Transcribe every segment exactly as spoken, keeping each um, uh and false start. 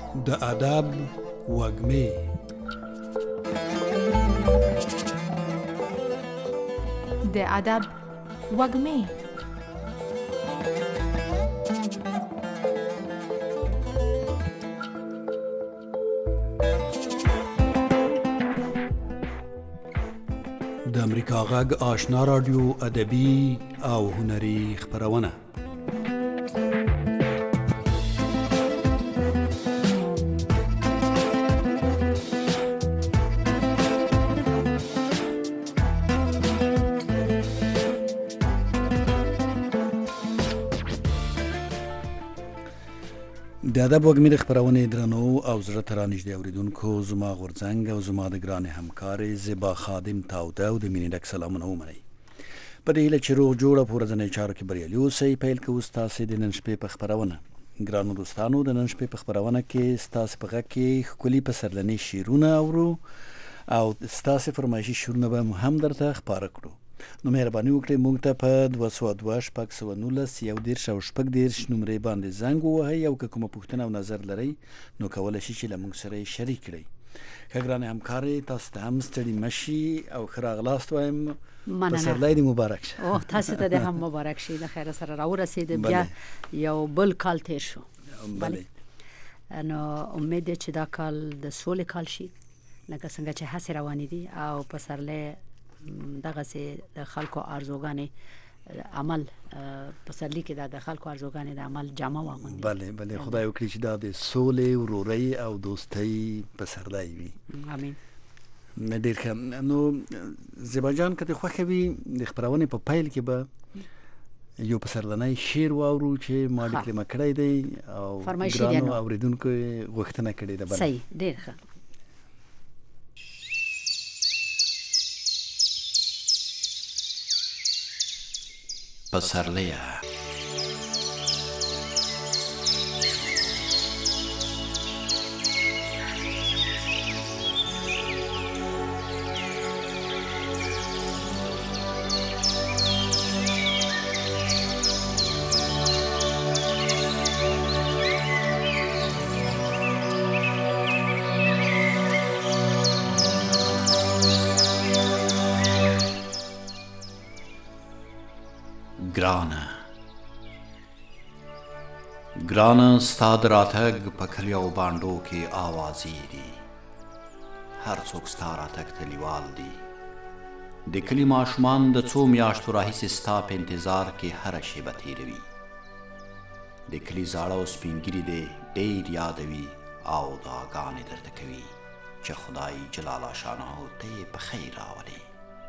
د ادب وږمې. د ادب وږمې. د امریکا غږ آشنا رادیو ادبي او هنري خپرونه. د ادب وږمې د خپرونې درنو او زړه ته رانږدې اورېدونکو، زما غورځنګ او زما د ګرانې همکارې زیبا خادم تاوده او د مینې ډک سلامونه ومنئ. په دې هیله چې روغ جوړه په ورځنیو چارو کې بریالي اوسئ. پیل کوو ستاسې د نن شپې په خپرونه. ګرانو دوستانو، د نن شپې په خپرونه کې ستاسې په غږ کې ښکلي پسرلني شعرونه اورو او ستاسې فرمایشي شعرونه به هم درته خپاره کړو. نو مهرباني وکړئ موږ ته په دوه سوه دوه شپږ سوه نولس یو دېرش او شپږ دېرش نمرې باندې زنګ ووهئ او که کومه پوښتنه او نظر لرئ نو کولی شئ چې له موږ سره یې شریک کړئ. ښه ګرانې همکارې، تاسو ته هم ستړي مه شي او ښه راغلاست وایم. پسرلی دې مبارک شه. اوه تاسو ته دې هم مبارک شي. د خیر سره راورسېد، بیا یو بل کال تیر شو. بله نو امید دی چې دا کال د سولې کال شي، لکه څنګه چې هڅې روانې دي او پسرلی دغسې د خلکو آرزوګانې عمل پسرلی کې دا د خلکو آرزوګانې د عمل جامه واغوندي. بله بله خدای وکړي چې دا د سولې، ورورۍ او دوستۍ پسرلی وي. امین. ډېر ښه. نو زیبا جان، که دې خوښه وي د خپرونې په پیل کې به یو پسرلنی شعر واورو چې ما لیکلمه کړی دی او ګرانو اورېدونکو یې غوښتنه کړې ده. صحیح، ډېر ښه. پسرلیه ګرانه ګرانه ستا د راتګ په کلیو بانډو کې آوازې دي. هر څوک ستا راتګ ته لیوال دي. د کلي ماشومان د څو میاشتو راهیسې ستا په انتظار کې هره شیبه تېروي. د کلي زاړه او سپینګیري دې ډېر یادوي او دعاګانې درته کوي چې خدای جلاله شانه ته یې په خیر راولي.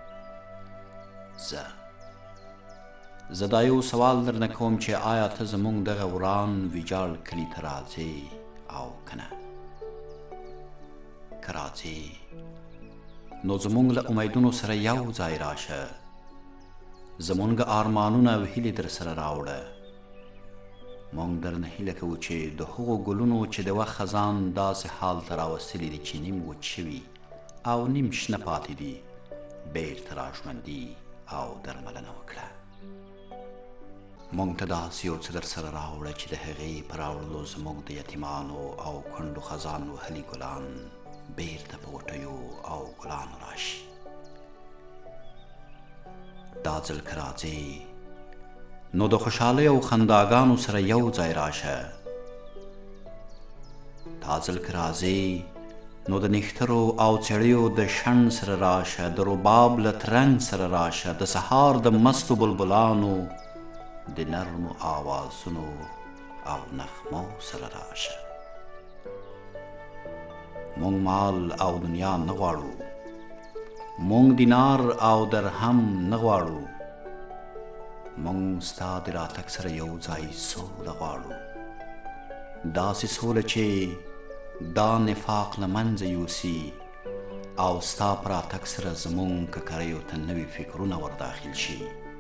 زه زه دا یو سوال درنه کوم چې آیا ته زموږ دغه وران ویجاړ کلي ته راځې او که نه؟ که راځې نو زموږ له امیدونو سره یو ځای راشه. زموږ ارمانونه او هیلې در سره راوړه. موږ درنه هیله کوو چې د هغو ګلونو چې د وخت خزان داسې حال ته راوستلي دي چې نیم وچ شوي او نیم شنه پاتې دي، بیرته راژوندي او درملنه وکړه. مونږ ته داسې یو څه در سره راوړه چې د هغې په راوړلو زموږ د یتیمانو او کونډو خزان وهلي ګلان بیرته په وټیو او ګلانو راشي. دا ځل که راځې نو د خوشحالۍ او خنداګانو سره یو ځای راشه. دا ځل که راځې نو د نښترو او څېړیو د شڼ سره راشه. د رباب له ترنګ سره راشه. د سهار د مستو بلبلانو د نرمو آوازونو او نغمو سره راشه. مونږ مال او دنیا نه غواړو. مونږ دینار او درهم نه غواړو. مونږ ستا د راتګ سره یو ځای سوله غواړو. داسې سوله چې دا نفاق له منځه یوسي او ستا په راتګ سره زموږ ککریو ته نوي فکرونه ورداخل شي.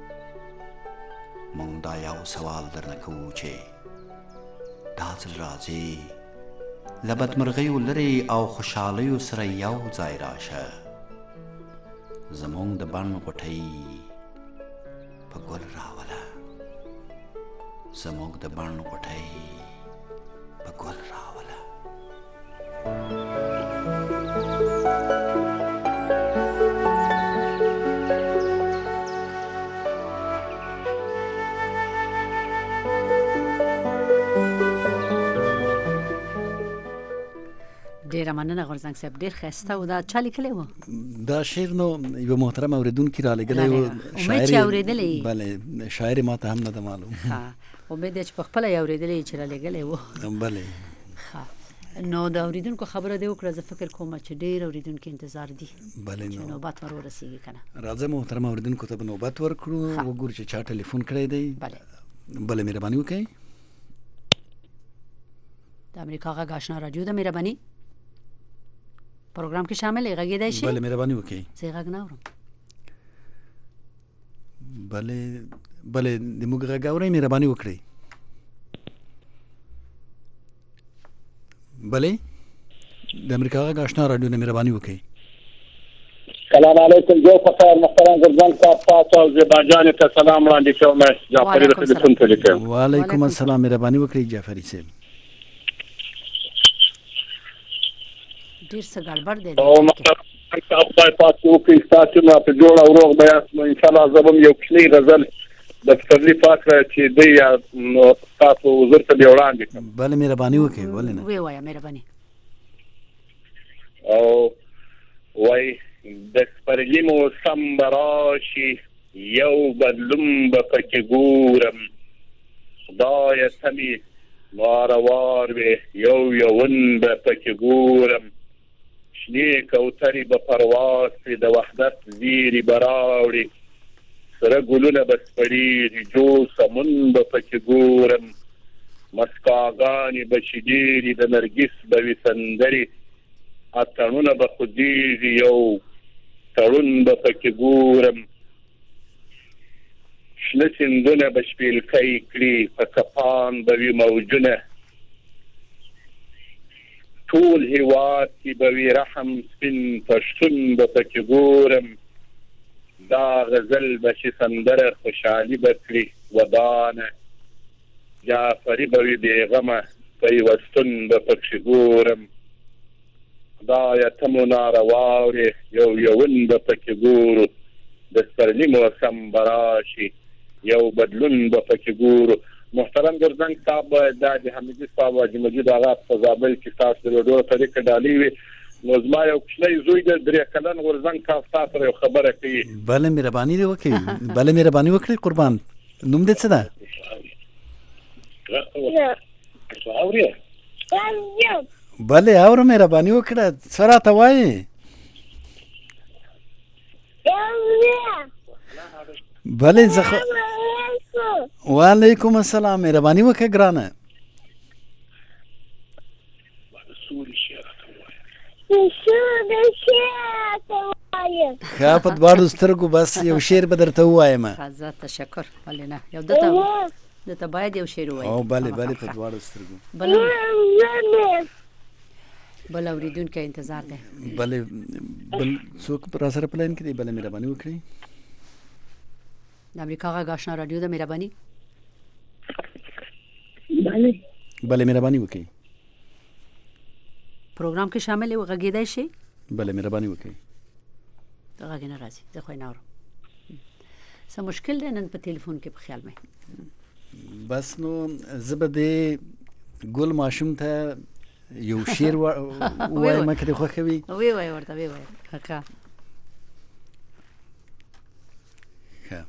مونږ دا یو سوال درنه کوو چې دا ځل راځې له بدمرغیو لرې او خوشحالیو سره یو ځای راشه. زموږ د بڼ غوټۍ په ګل راوله. زموږ د بڼ غوټۍ په ګل راوله. ډیره مننه غورځنګ صاحب، ډیر ښایسته و. دا چا لیکلی و؟ دا شعر نو یو محترم اوریدونکي را لګلی و. امید چې اورېدلی. بله، شاعر ما ته هم نه ده معلوم. امید دی چې په خپله یې اورېدلی چې را لېږلی و. بله. نو د اوریدونکو خبره دې وکړه. زه فکر کوم چې ډېر اوریدونکي انتظار دي بله چې نوبت ور ورسېږي که نه. راځه محترم اوریدونکو ته به نوبت ورکړو، وګورو چې چا ټلیفون کړی دی. بله بله، مهرباني وکړئ. د امریکا غږ آشنا راډیو ده، مهرباني پروګرام کې شامل یې، غږېدی شي؟ بله مهرباني وکړئ. زه یې غږ نه اورم. بله بله، د موږ غږ اورئ، مهرباني وکړئ. بله، د امریکا غږ آشنا راډیو نه مهرباني وکړئ. سلام علیکم، جو فخر محترم غورځنګ صاحب، تاسو او زیبا جانې ته سلام وړاندې کوم. جعفري د ټلیفون ته لیکم. وعلیکم السلام، مهرباني وکړئ جعفري صاحب. ډېر څه ګډوډ دی. او محترم صاحب خدای پاک وکړي ستاسو نه په جوړ او روغ به یاست. نو انشاءالله زه به یو کوچنی غزل د پسرلي پاک چې دی نو تاسو حضور ته دې وړاندې کړم. بله مهرباني وکړئ، ولې نه. ویې وایه مهرباني. او وایي د سپرلي موسم به راشي، یو بدلون به پکې ګورم. خدایه ته مې ناروار وې، یو یون به پکې ګورم. شنې کوترې به پرواز کړي، د وحدت زیري به راوړي. سره ګلونه به سپړېږي، جو سمون به پکې ګورم. مسکاګانې به چې ډېرې، د نرګس به وي سندرې. اتڼونه به خوځېږي، یو تړون به پکې ګورم. شنه سیندونه به شپېلکی کړي، په کپان به وي موجونه. ټول هېواد کې به وي رحم سپین پښتون به پکې ګورم. دا غزل به چې سندره خوشحالي به کړي ودانه. جعفري به وي بېغمه، پیوستون به پکې ګورم. خدایه ته مو ناروا وړې، یو یون به پکې ګورو. د سپرلي موسم به راشي، یو بدلون به پکې ګورو. محترم غورځنګ صاحب، دا د حمیدي صاحب حاجي مجید آغا په زابل کې تاسو د رډو طریقه ډالۍ وي. نو زما یو کوچنی زوی د درې کلن غورځنګ صاحب تاسو سره یو خبره کوي. بله مهرباني دې وکړئ. بله مهرباني وکړئ قربان. نوم دې څه ده؟ بله اورم، مهرباني وکړه. څه راته وایې؟ بله زه خو وعلیکم السلام، مهرباني وکړه ګرانه. ښه، په دواړو سترګو بس یو شعر به درته ووایم. ښه، تشکر. ولې نه، یو دته دته باید یو شعر ووایي. او بله بله، په دواړو سترګو. بل اورېدونکی انتظار دی. بله، بل څوک را سره په لاین کې دی؟ بله مهرباني وکړئ. د امریکا غږ آشنا راډیو ده، مهرباني. بله بله مهرباني وکړئ. پروګرام کې شامل یو، غږېدی شي؟ بله مهرباني وکړئ. غږ نه راځي، زه خو یې نه اورم. څه مشکل دی نن په تلیفون کې؟ په خیال مې بس نو زه به د ګل ماشوم ته یو شعر ووایم که دې خوښوي. ویې وایه ورته، ویې وایه. ښه ښه.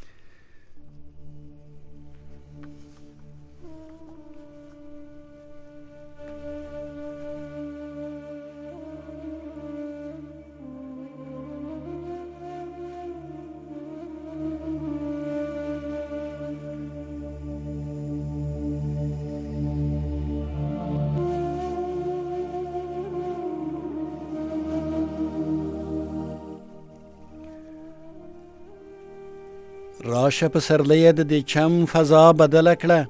راشه پسرلیه د دې چم فضا بدله کړه.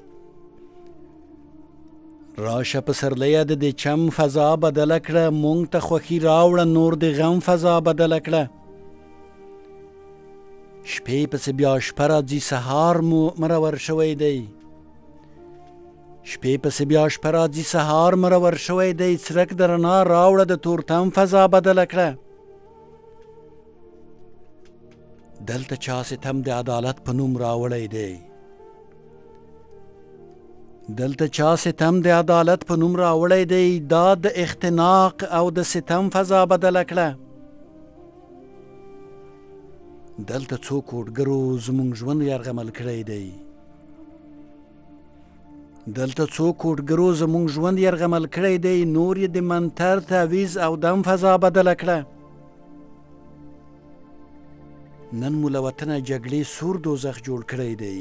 راشه پسرلیه د دې چم فضا بدله کړه. مونږ ته خوښي راوړه، نور د غم فضا بدله کړه. شپې پسې بیا شپه راځي، سهار مو مرور شوی دی. شپې پسې بیا شپه راځي، سهار مرور شوی دی. څرک د رڼا راوړه، د تورتم فضا بدله کړه. دلته چا ستم د عدالت په نوم راوړی دی. دلته چا ستم د عدالت په نوم راوړی دی، دا د اختناق او د ستم فضا بدله کړه. دلته څو کوډګرو زموږ ژوند یرغمل کړی دی. دلته څو کوډګرو زموږ ژوند یرغمل کړی دی، نور یې د منتر، تعویز او دم فضا بدله کړه. نن مو له وطنه جګړې سور دوزخ جوړ کړی دی.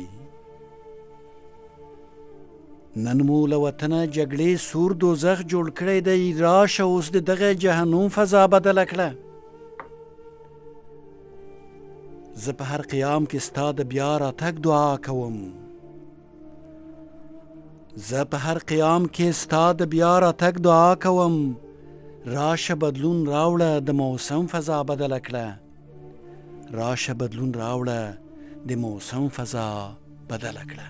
نن مو له وطنه جګړې سور دوزخ جوړ کړی دی. راشه اوس د دغه جهنم فضا بدله کړه. زه په هر قیام کې ستا د بیا راتګ دعا کوم. زه په هر قیام کې ستا د بیا راتګ دعا کوم. راشه بدلون راوړه، د موسم فضا بدله کړه. راشه بدلون راوړه، د موسم فضا بدله کړه.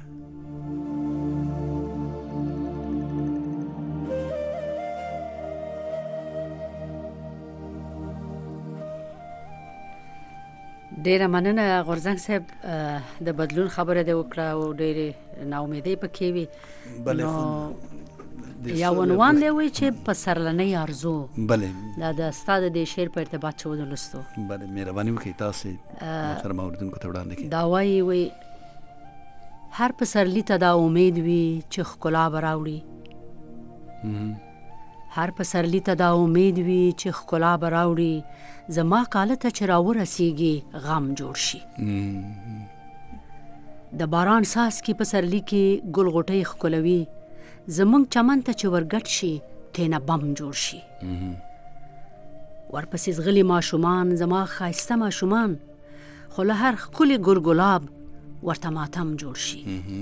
ډیره مننه غورځنګ صاحب، د بدلون خبره دې وکړه او ډیره ناامیدۍ پکې وي. بله یا عنوان دی وی چې په سرلنۍ ارزو. بله دا د ستا د دې شعر په ارتباط چې ولوستو. بله مهرباني وکړئ تاسې محترم اوریدونکو ته وړاندې کړئ. دا وایي وی هر پسرلي ته دا امید وي چې ښکلا به راوړي. هر پسرلي ته دا امید وي چې ښکلا به راوړي. زما کاله ته چې راورسیږي غم جوړ شي. د باران څاڅکي پسرلي کې ګل غوټۍ ښکلوي. زمونږ چمن ته چې ورګټ شي تېنه بم جوړ شي. ورپسې ځغلي ماشومان، زما ښایسته ماشومان، خو له هر ښکلي ګل ګلاب ورته ماتم جوړ شي.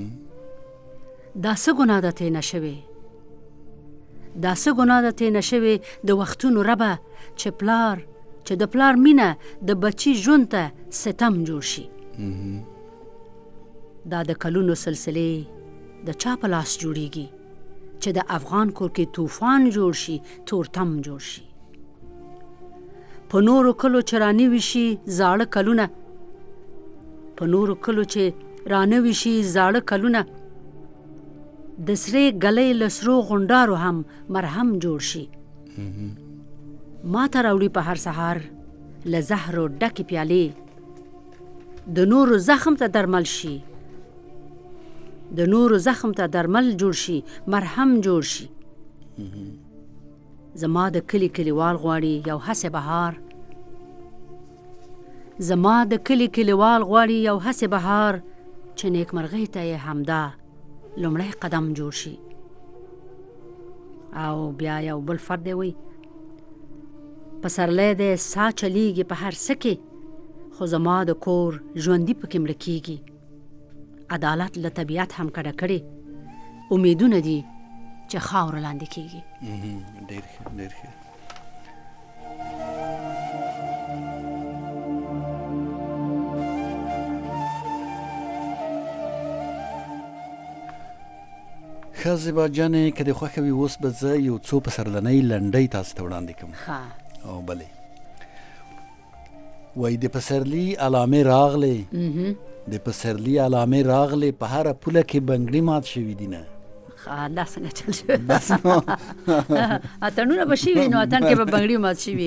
دا څه ګناه ده تېنه شوې، دا څه ګناه ده تېنه شوې د وختونو ربه، چې پلار چې د پلار مینه د بچي ژوند ته ستم جوړ شي. دا د کلونو سلسلې د چا په لاس جوړیږي، چې د افغان کور کې طوفان جوړ شي، تورتم جوړ شي. په نورو کلو چې رانوي شي زاړه کلونه، په نورو کلو چې رانوي شي زاړه کلونه، د سرې ګلۍ له سرو غونډارو هم مرهم جوړ شي. ما ته راوړي په هر سهار له زهرو ډکې پیالې، د نورو زخم ته درمل شي، د نورو زخم ته درمل جوړ شي، مرهم جوړ شي. زما د کلی کلیوال غواړي یو هسې بهار، زما د کلی کلیوال غواړي یو هسې بهار، چې نیکمرغۍ ته یې همدا لومړی قدم جوړ شي. او بیا یو بل فرد دی وی پسرلی دی سا چلیږي په هر څه کې، خو زما د کور ژوندي پکې مړه کیږي. عدالت له طبیعت هم کډه کړې، امیدونه دي چې خاوره لاندې کیږي. ډېر ښه ډېر ښه. ښه زیبا جانې، که دې خوښه وي اوس به زه یو څو پسرلنۍ لنډۍ تاسو ته وړاندې کړم. او بلې وایي د پسرلي علامې راغلې، د پسرلي علامې راغلې، په هره پوله کې بنګړي مات شوي دي نه. دا څنګه چل شوی اتڼونه به شوي نو اتڼ کې به بنګړي مات شوي.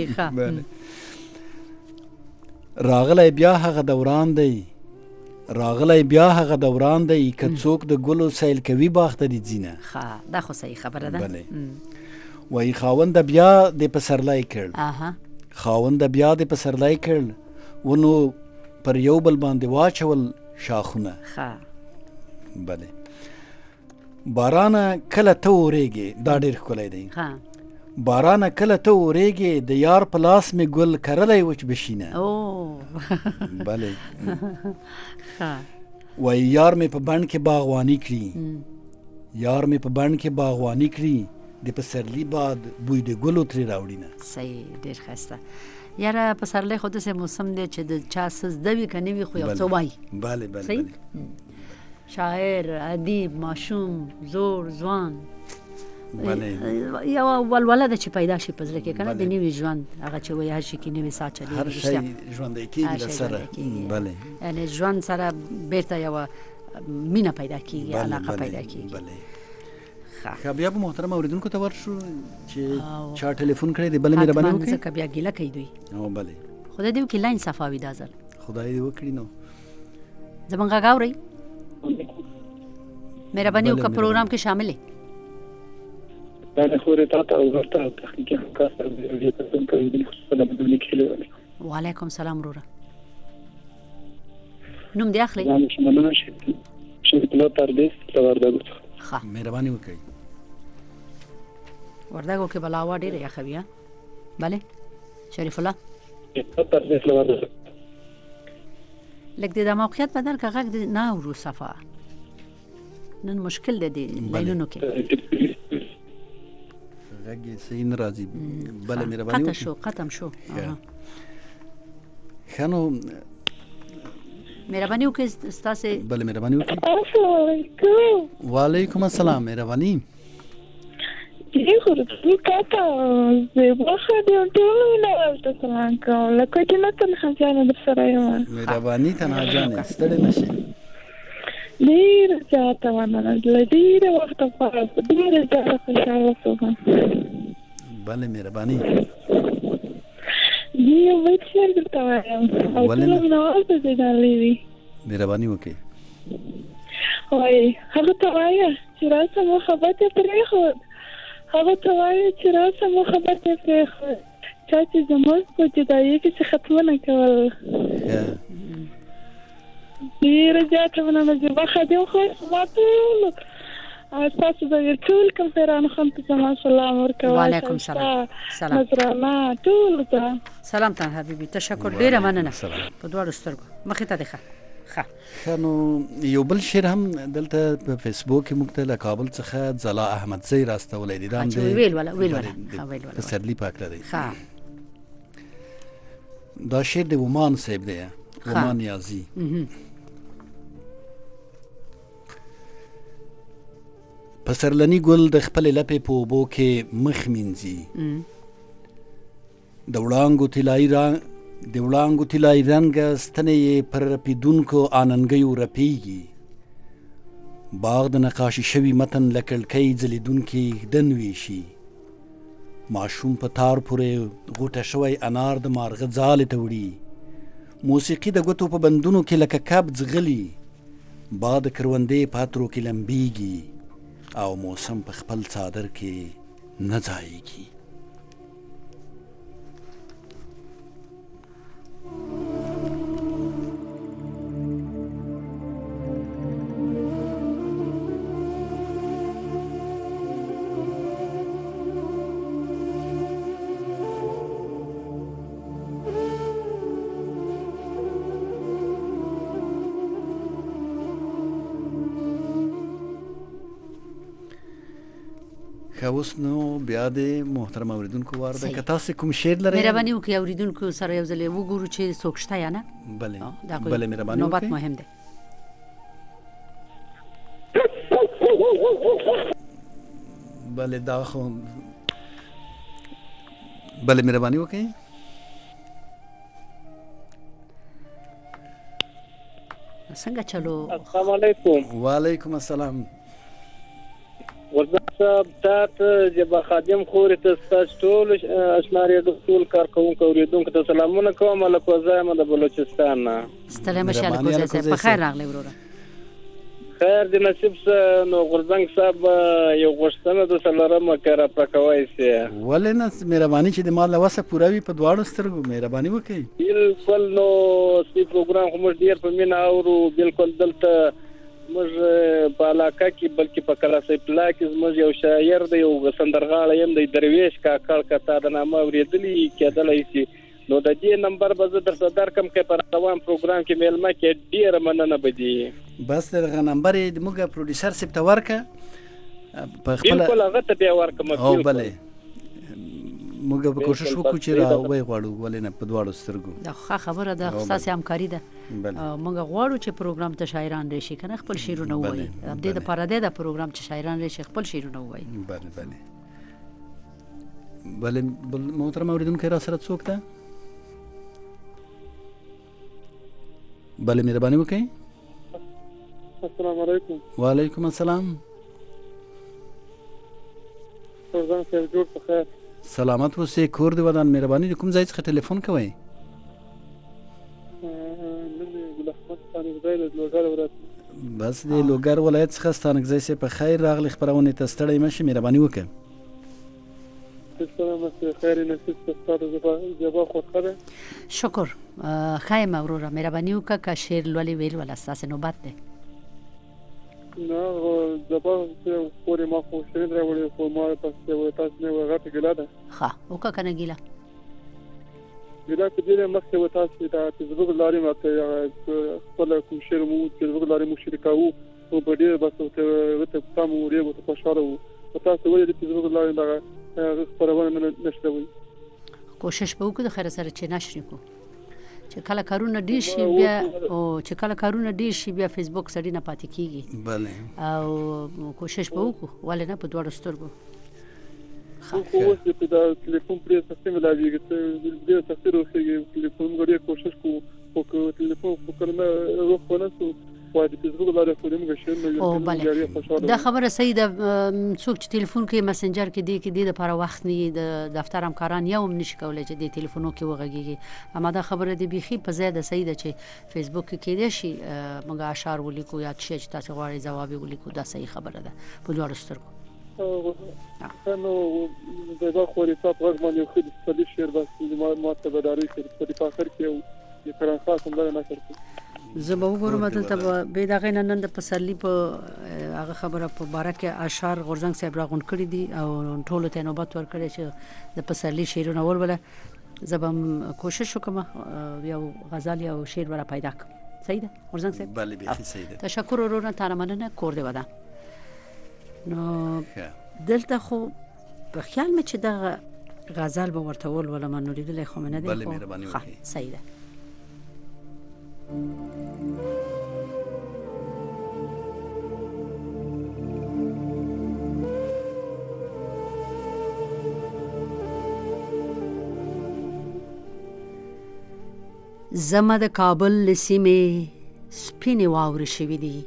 راغلی بیا هغه دوران دی، راغلی بیا هغه دوران دی، که څوک د ګلو سیل کوي باغ ته دې ځي نه. دا خو صحیح خبره ده. وایي خاونده بیا د پسرلی کړ، خاونده بیا د پسرلی کړ، ونو پر یو بل باندې واچول شاخونه. بله بارانه کله ته اورېږې، دا ډېر ښکلی دی. بارانه کله ته اورېږې، د یار په لاس مې ګل کرلی وچ بشینه. بله وایي یار مې په بڼ کې باغواني کړي، یار مې په بڼ کې باغواني کړي، د پسرلي باد بوی د ګلو ترې راوړي نه. صحیح، ډېر ښایسته. یاره پسرلی خو داسې موسم دی چې د چا څه زده وي که نه وي خو یو څه وایي. بله بله صحیح. شاعر، ادیب، ماشوم، زوړ، ځوان، یوه ولوله ده چې پیدا شي په زړه کې، که نه د نوي ژوند هغه چې وایي هر شي کې نوي ساه چلېږي، هر شی ژوندی کېږي له سره. بله یعنې ژوند سره بېرته یوه مینه پیدا کېږي، علاقه پیدا کېږي. ښه بیا به محترم اوریدونکو ته ورشو چې چا ټلیفون کړی دی بله مهرباني حتما وکړئ ځکه بیا ګیله کوي دوی او بلې خدای دې وکړي لاین صفا وي دا ځل خدای دې وکړي نو زمونږ غږ اورئ مهرباني بله، وکړه پروګرام کې شامل یې دا د خوري تا ته ورته او تخنیکي همکار سره د دې په کوم کې خصوصا د بدلون کې وعلیکم سلام وروره نوم دې اخلي نام شمنه شي چې په تر دې وردګو ښه مهرباني وکړئ وردګو کې بلاوا ډېره یخه وي بله شریف الله تر دې وردګو لکه د موقعیت په در کې غږ دې نه اورو صفا نن مشکل دی دی لینونو کې غږ یې صحیح نه راځي بله مهرباني قطع وکړئ شو ختم شو آها. ښه نو مهرباني وکړئ ستاسې بله مهرباني وکړئ السلام علیکم وعلیکم السلام مهرباني جی خورتو کاتا زیبا خدیم ټولو مینوال ته سلام کوم لکه چې نه تنها جانه در سره یم مهرباني تنها جانې ستړې نه شئ ډېره زیاته مننه له ډېره وخته پس ډېره زیاته خوشحاله شوم بله مهرباني جی یو بیت شعر درته وایم او ولې ټولو نه؟ مینوال ته دې ډالۍ وي مهرباني وکړئ وایي هغه ته وایه چې راسه محبت یې پرېښود هغه ته وایه چې راسه محبت یې پرېښود چا چې زموږ په جدایي کې څه ختمونه کول ډېره زیاته مننه زیبا خادم خو ما ټولو تاسو د ټول کمپیرانو خان ته زما سلام ورکوئ وعلیکم سلام سلام نظرانه ټولو ته سلام ته حبیبي تشکر ډېره مننه په دواړو سترګو مخې ته دې ښه ښه ښه نو یو بل شعر هم دلته په فیسبوک کې موږ ته له کابل څخه ځلا احمدزی راستولی دی دا هم اچھا، د- ویل ولا- ویل ولا. بلې، د ها، ویل ولا. پسرلي پاک دی ښه دا شعر د ومان صاحب دی ومان یازي مهم. پسرلني ګل د خپلې لپې په اوبو کې مخ مینځي مم. د وړانګو طلایي رنګ د وړانګو طلایي رنګه ستنې یې پر رپېدونکو آننګیو رپېږي باغ د نقاشي شوي متن له کړکۍ ځلېدونکي ږدن ویشي ماشوم په تار پورې غوټه شوی انار د مارغه ځالې ته وړي موسیقي د ګوتو په بندونو کې لکه کب ځغلي باد د کروندې په عطرو کې لمبیږي او موسم په خپل څادر کې نه ځایږي ښه اوس نو بیا د محترم اوریدونکو وار ده صحیح. که تاسې کوم شعر لرئ مهرباني وکړئ اوریدونکو سره یو ځل وګورو چې څوک شته یا نه بلې دا کوئی بلې مهرباني نوبت وکړئ مهم دی بلې دا خو بلې مهرباني وکړئ څنګه چلو السلام علیکم وعلیکم السلام ورځ صاحب تاسو جبا خادم خوري ته تاسو ټول اشناري د ټول کارکونکو اوریدونکو ته سلامونه کوم الکو زایم د بلوچستان نه ستړی مشه مهرباني الکوزی الکوزی صاحب په خیر صاحب. راغلی وروره خیر د نصیب سه نو غرزنګ صاحب یو غوښتنه د سلام کړه پکوي سي ولې نه مهرباني چې د مال له وسه پوره وي په دواړو سترګو مهرباني وکړئ بالکل نو سی پروګرام خو موږ ډیر په مینا اورو بالکل دلته موږ په علاقه کې بلکې په کلاسې پلا کې موږ یو شاعر دی یو سندرغاړی يم د درویش کاکړ کته د نامه اوریدلی کېدلای شي نو د دې نمبر به زه درته درکم کې پر روان پروګرام کې میلمه کې ډیر مننه بدی بس دغه نمبر یې د موږ پروډوسر صاحب ته ورکه په خپل بالکل هغه ته بیا ورکم او بلې موږ به کوشش وکړو چې را وای غواړو ولې نه په دواړو سترګو دا ښه خبره ده او ستاسې همکاري ده بلې. او موږ غواړو چې پروګرام ته شاعران راشي کنه خپل شعرونه ووایي بلې، د دې بلې. لپاره دی دا پروګرام چې شاعران راشي خپل شعرونه ووایي بله بله بله بل محترم اوریدونکی را سره څوک ده بله مهرباني وکړئ السلام علیکم وعلیکم السلام ځان سره جوړ په خیر. سلامت اوسې، کور دې ودان. مهرباني د کوم ځای څخه ټلیفون کوئ؟ نن مې ګل احمد ستانکزی له لوګر ولایت. بس د لوګر ولایت څخه ستانکزی صاحب په خیر راغلی خپرونې ته. ستړی مه شې، مهرباني وکړه. السلام علیکم، خیر نصیب ستاسو زبا خوښه ده. شکر. خایم وروره، مهرباني وکړه که شعر لولې ویل ولا ستاسې نوبت دی. نه زبا پورې ما خو شعر راوړی خو ما پس تاسو نه غټه ګیله ده. ښه وکړه که نه ګیله ګیله که ډېره مخکې و تاسو د فیسبوک له لارې ماته خپل کوم شعر مو فیسبوک له لارې مو شریکاوه او په ډېر بس ورته پام مو ډېر ورته خوشحاله وو. خو تاسو ولې د فیسبوک له لارې دغه خپرونه نشروئ؟ کوشش به وکړو د خیر سره چې نشر کړو. چې کله کارونه ډېر شي بیا او چې کله کارونه ډېر شي بیا فیسبوک سړي نه پاتې کېږي. بله. او کوشش به وکړو، ولې نه، په دواړو سترګو. خو اوس په دا ټلیفون پرې سیستم ملاویږي، ډېر تاثیر وکړي. ټلیفون غوړي کوشش کوو او که ټلیفون په کلمه روح ونه سو وای د فیسبوک لاره خو دې موږ شیر نه او بله دا خبره صحیح ده. څوک چې ټلیفون کې مسنجر کې دی کې دی د لپاره وخت نه د دفتر همکاران یو هم نشي کولی چې د ټلیفونو کې وغږیږي. اما دا خبره د بیخي په ځای ده، صحیح ده چې فیسبوک کې کېدای شي موږ اشعار ولیکو یا څه چې تاسو غواړئ ځواب یې ولیکو. دا صحیح خبره ده په دواړو سترګو. نو دا خو لري تاسو غږ باندې خو د صدې شعر بس ما ته بداري کړ په دې فاخر کې او قرآن خاص هم نه کړو. زه به وګورم دلته به د هغې نه نن د پسرلي په هغه خبره په باره کې اشعار غورځنګ صاحب راغونډ کړي دي او ټولو ته نوبت ورکړی چې د پسرلي شعرونه ولوله. زه به هم کوشش وکړم یو غزل یا شعر به را پیدا کړم. صحیح ده غورځنګ صاحب؟ بله بیخي صحیح ده. تشکر ورونه، تا نه مننه، کور دې ودان. نو دلته خو په خیال مې چې دغه غزل به ورته ولولم، نو لیدلی خو مې نه دی. بله مهرباني وکړئ. صحیح ده. زما د کابل لسیمې سپینې واورې شوي دي،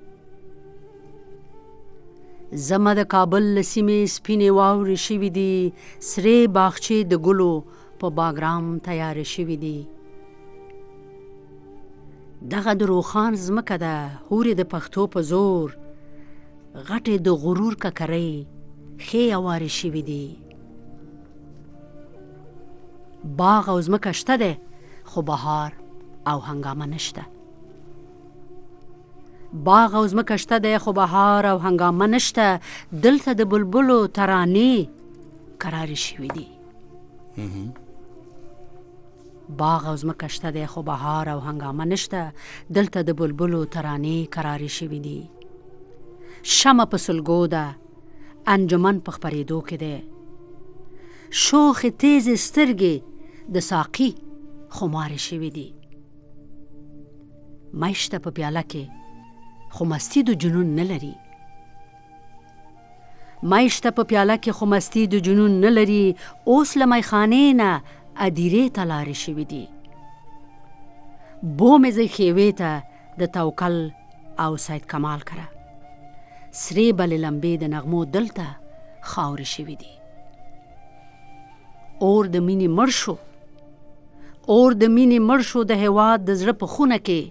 زما د کابل لسیمې سپینې واورې شوي دي، سرې باغچې د ګلو په باګرام تیارې شوي دي. دغه د روخان ځمکه ده هورې د پښتو په زور، غټې د غرور ککرۍ ښې اوارې شوي دي. باغ او ځمکه شته ده خو بهار او هنګامه نشته. باغ او ځمکه شته ده خو بهار او هنګامه نشته. دلته د بلبلو ترانې کرارې شوي دي. باغ او ځمکه شته ده خو بهار او هنګامه نشته. دلته د بلبلو ترانې کرارې شوي دي. شمه په سلګو ده انجمن په خپرېدو کې ده. شوخې تیزې سترګې د ساقي خمارې شوي دي. می شته په پیاله کې خو مستي د جنون نه لري. می شته په پیاله کې خو مستي د جنون نه لري. اوس له میخانې نه ادیرې ته لارې شوي دي. بو مې ځی ښېوې ته د توکل او سید کمال کره. سرې بلې لمبې د نغمو دلته خاورې شوي دي. اور د مینې مړ شو، اور د مینې مړ شو د هېواد د زړه په خونه کې.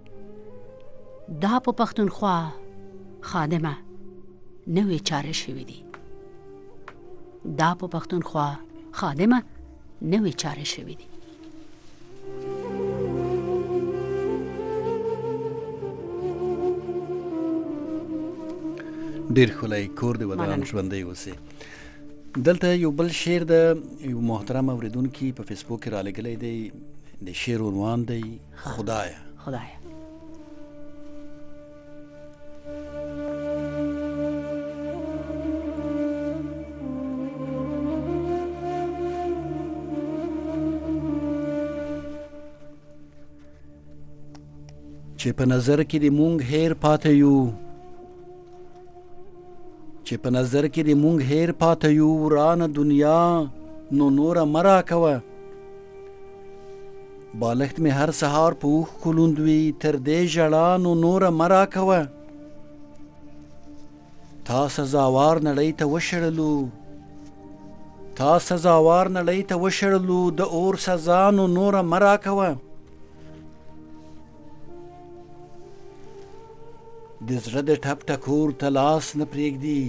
دا په پښتونخوا خادمه نوې چارې شوي دي. دا په پښتونخوا خادمه نوې چارې شوي دي. ډېر ښکلی، کور دې ودان، ژوندی اوسې. دلته یو بل شعر د یو محترم اوریدونکي په فیسبوک کې رالیږلی دی. د شعر عنوان دی خدایه. خدایه چې په نظر کې د مونږ هیر پاته یو، چې په نظر کې د مونږ هیر پاته یو، ورانه دنیا نو نوره مه راکوه. بالښت مې هر سهار په اوښکو لوند وي، تر دې ژړا نو نوره مه راکوه. تا سزاوار نړۍ ته وشړلو، تا سزاوار نړۍ ته وشړلو د اور سزا نو نوره مه راکوه. د زړه د ټپ ټکور ته لاس نه پرېږدي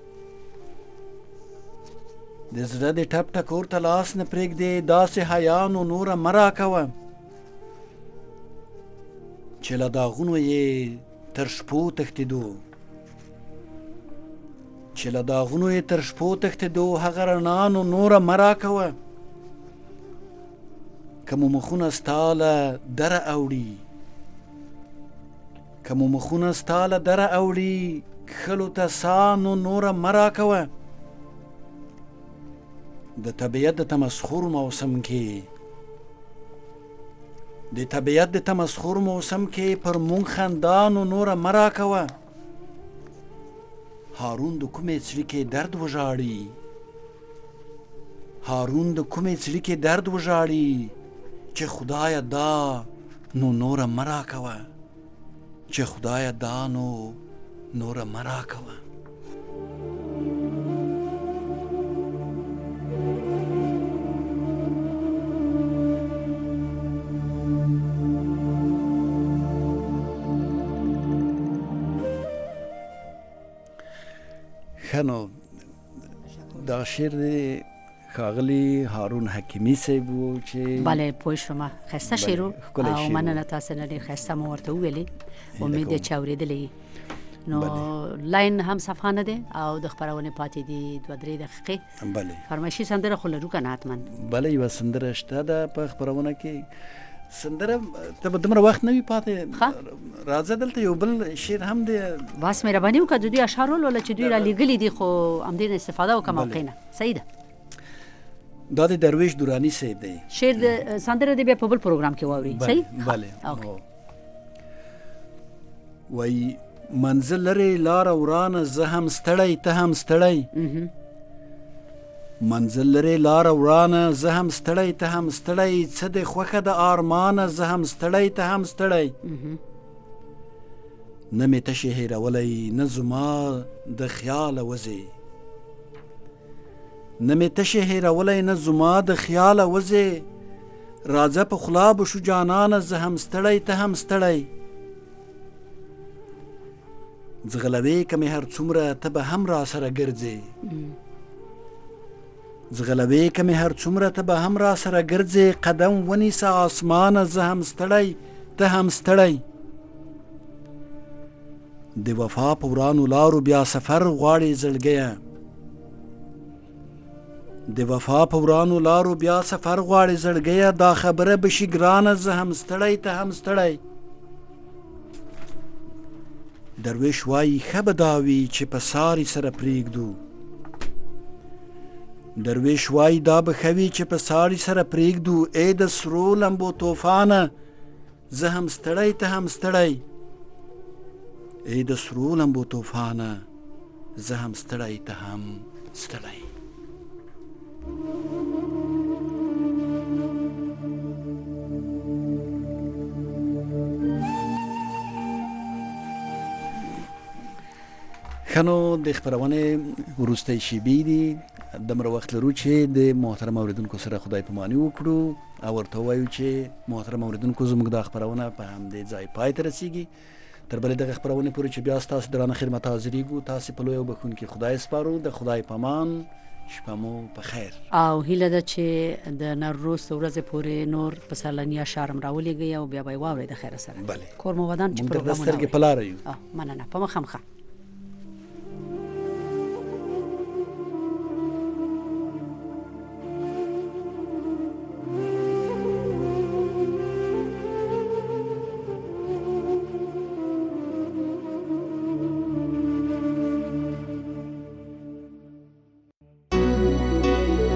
د زړه د ټپ ټکور ته لاس نه پرېږدي داسې حیا نو نوره مه راکوه چې له داغونو یې تر شپو تښتېدو چې له داغونو یې تر شپو تښتېدو هغه رڼا نو نوره مه راکوه. که مو مخونه ستا له دره اوړي که مو مخونه ستا له دره اوړي کښلو ته سا نو نوره مه راکوه. د طبیعت د تمسخر موسم کې د طبیعت د تمسخر موسم کې پر مونږ خندا نو نوره مه راکوه. هارون د کومې څړیکې درد وژاړي هارون د کومې څړیکې درد وژاړي چې خدایه دا نو نوره مه راکوه چې خدایه دا نو نوره مه راکوه. ښه نو دا شعر دی ښاغلي هارون حکیمي صاحب و چې بله پوه شوم ښایسته شعر و او مننه تاسو نه ډېر ښایسته مو ورته وویلې امید دی چې اورېدلی نو لاین هم صفحه نه دی او د خپرونې پاتې دي دوه درې دقیقې. بله فرمایشي سندره خو لرو که نه حتما؟ بله یوه سندره شته ده په خپرونه کې سندره ته به دومره وخت نه وي پاتې راځه دلته یو بل شعر هم دی بس مهرباني وکړه د دوی اشعار ولوله چې دوی را لیږلي دي خو همدې نه استفاده وکړه موقع نه. صحیح ده. دا د درویش دورانی صاحب دی شعر د سندره دی بیا په بل پروګرام کې واوري. صحیح. بله وایي منزل لرې لاره ورانه زه هم ستړی ته هم ستړی منزل لرې لاره ورانه زه هم ستړی ته هم ستړی څه دې خوښه د ارمانه زه هم ستړی ته هم ستړی نه مې تشې هېرولی نه زما د خیاله وځې نه مې تشې هېرولی نه زما د خیاله وځې راځه په خلا به شو جانانه زه هم ستړی ته هم ستړی ځغلوې که مې هر څومره ته به هم را سره ګرځې ځغلوې که مې هر څومره ته به هم را سره ګرځې قدم ونیسه آسمانه زه هم ستړی ته هم ستړی د وفا په ورانو لارو بیا سفر غواړي زړګیه د وفا په ورانو لارو بیا سفر غواړي زړګیه دا خبره به شي ګرانه زه هم ستړی ته هم ستړی درویش وایي ښه به دا وي چې په ساري سره پرېږدو درویش وایي دا به ښه وي چې په ساري سره پرېږدو ای د سرو لمبو طوفانه زه هم ستړی ته هم ستړی ای د سرو لمبو طوفانه زه هم ستړی ته هم ستړی. ښه نو د خپرونې وروستۍ شیبې دي دومره وخت لرو چې د محترم اوریدونکو سره خدای پاماني وکړو او ورته ووایو چې محترم اوریدونکو زموږ دا خپرونه په همدې ځای پای ته رسیږي تر بلې دغه خپرونې پورې چې بیا ستاسو درانه خدمت حاضرېږو تاسې په لوی او بښونکي خدای سپارو د خدای پامان شپه مو په خیر او هیله ده چې د نن روز ورځې پورې نور پسرلني اشعار هم راولېږئ او بیا به یې واورئ د خیره سره. بله کور مو ودان چې موږ پروګرامونه د سترګې په لاره یو. مننه په مخه مخه.